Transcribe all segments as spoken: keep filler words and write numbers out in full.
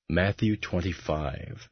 Matthew twenty-five.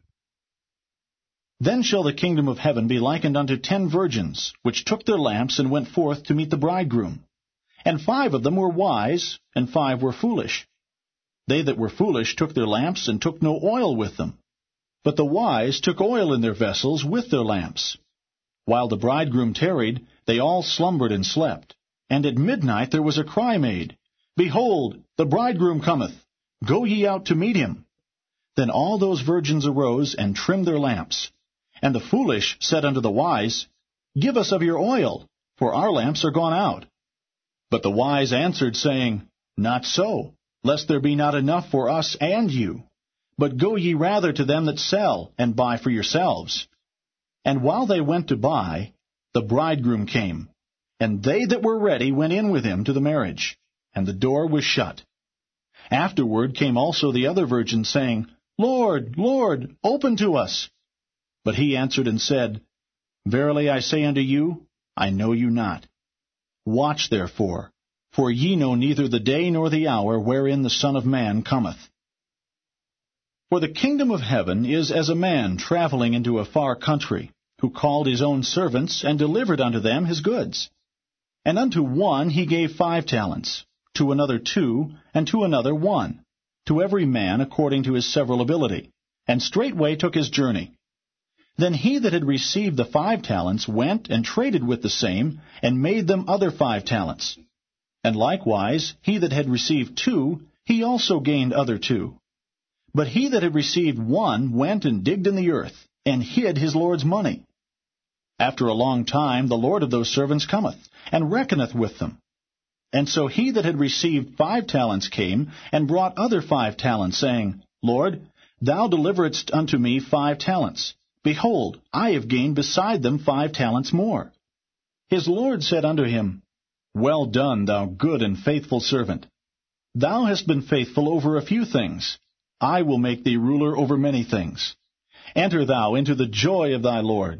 Then shall the kingdom of heaven be likened unto ten virgins, which took their lamps and went forth to meet the bridegroom. And five of them were wise, and five were foolish. They that were foolish took their lamps, and took no oil with them. But the wise took oil in their vessels with their lamps. While the bridegroom tarried, they all slumbered and slept. And at midnight there was a cry made, Behold, the bridegroom cometh, go ye out to meet him. Then all those virgins arose and trimmed their lamps. And the foolish said unto the wise, Give us of your oil, for our lamps are gone out. But the wise answered, saying, Not so, lest there be not enough for us and you. But go ye rather to them that sell, and buy for yourselves. And while they went to buy, the bridegroom came. And they that were ready went in with him to the marriage, and the door was shut. Afterward came also the other virgins, saying, Lord, Lord, open to us. But he answered and said, Verily I say unto you, I know you not. Watch therefore, for ye know neither the day nor the hour wherein the Son of Man cometh. For the kingdom of heaven is as a man traveling into a far country, who called his own servants, and delivered unto them his goods. And unto one he gave five talents, to another two, and to another one, to every man according to his several ability, and straightway took his journey. Then he that had received the five talents went and traded with the same, and made them other five talents. And likewise he that had received two, he also gained other two. But he that had received one went and digged in the earth, and hid his Lord's money. After a long time the Lord of those servants cometh, and reckoneth with them. And so he that had received five talents came, and brought other five talents, saying, Lord, thou deliveredst unto me five talents. Behold, I have gained beside them five talents more. His Lord said unto him, Well done, thou good and faithful servant. Thou hast been faithful over a few things. I will make thee ruler over many things. Enter thou into the joy of thy Lord.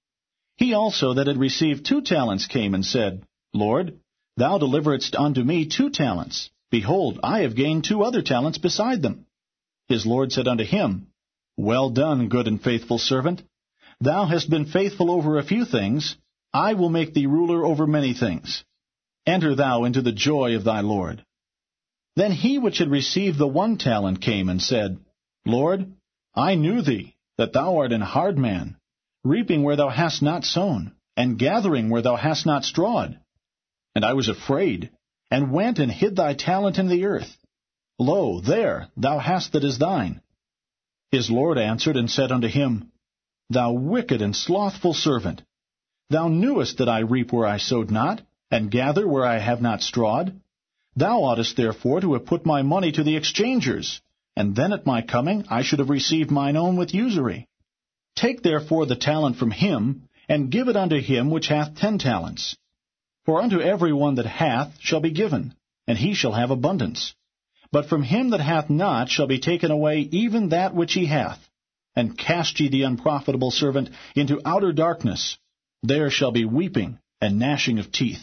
He also that had received two talents came and said, Lord, thou deliveredst unto me two talents. Behold, I have gained two other talents beside them. His Lord said unto him, Well done, good and faithful servant. Thou hast been faithful over a few things. I will make thee ruler over many things. Enter thou into the joy of thy Lord. Then he which had received the one talent came and said, Lord, I knew thee, that thou art an hard man, reaping where thou hast not sown, and gathering where thou hast not strawed. And I was afraid, and went and hid thy talent in the earth. Lo, there thou hast that is thine. His Lord answered and said unto him, Thou wicked and slothful servant, thou knewest that I reap where I sowed not, and gather where I have not strawed. Thou oughtest therefore to have put my money to the exchangers, and then at my coming I should have received mine own with usury. Take therefore the talent from him, and give it unto him which hath ten talents. For unto every one that hath shall be given, and he shall have abundance. But from him that hath not shall be taken away even that which he hath. And cast ye the unprofitable servant into outer darkness. There shall be weeping and gnashing of teeth.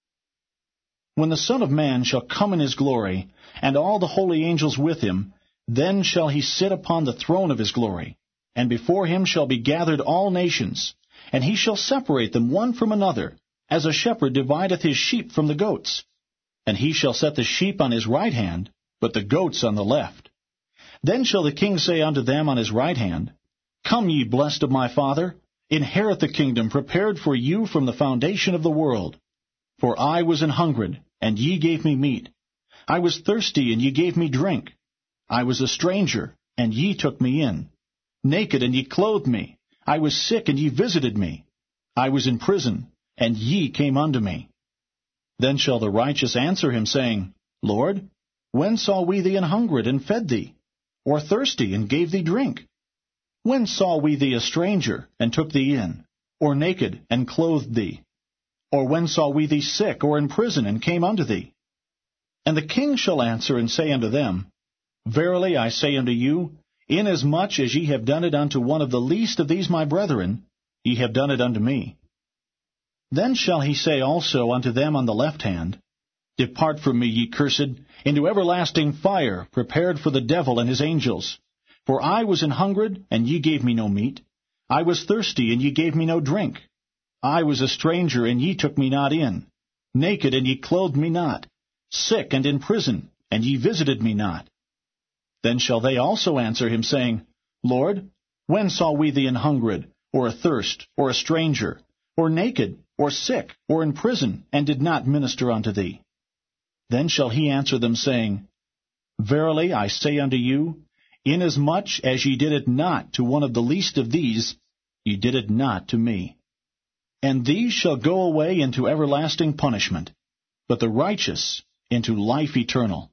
When the Son of Man shall come in his glory, and all the holy angels with him, then shall he sit upon the throne of his glory. And before him shall be gathered all nations, and he shall separate them one from another, as a shepherd divideth his sheep from the goats. And he shall set the sheep on his right hand, but the goats on the left. Then shall the king say unto them on his right hand, Come ye blessed of my Father, inherit the kingdom prepared for you from the foundation of the world. For I was an hungred, and ye gave me meat. I was thirsty, and ye gave me drink. I was a stranger, and ye took me in. Naked, and ye clothed me. I was sick, and ye visited me. I was in prison, and ye came unto me. Then shall the righteous answer him, saying, Lord, when saw we thee an hungred, and fed thee? Or thirsty, and gave thee drink? When saw we thee a stranger, and took thee in? Or naked, and clothed thee? Or when saw we thee sick, or in prison, and came unto thee? And the king shall answer and say unto them, Verily I say unto you, inasmuch as ye have done it unto one of the least of these my brethren, ye have done it unto me. Then shall he say also unto them on the left hand, Depart from me, ye cursed, into everlasting fire, prepared for the devil and his angels. For I was an hungred, and ye gave me no meat. I was thirsty, and ye gave me no drink. I was a stranger, and ye took me not in. Naked, and ye clothed me not. Sick and in prison, and ye visited me not. Then shall they also answer him, saying, Lord, when saw we thee an hungred, or athirst, or a stranger, or naked, or sick, or in prison, and did not minister unto thee? Then shall he answer them, saying, Verily I say unto you, inasmuch as ye did it not to one of the least of these, ye did it not to me. And these shall go away into everlasting punishment, but the righteous into life eternal.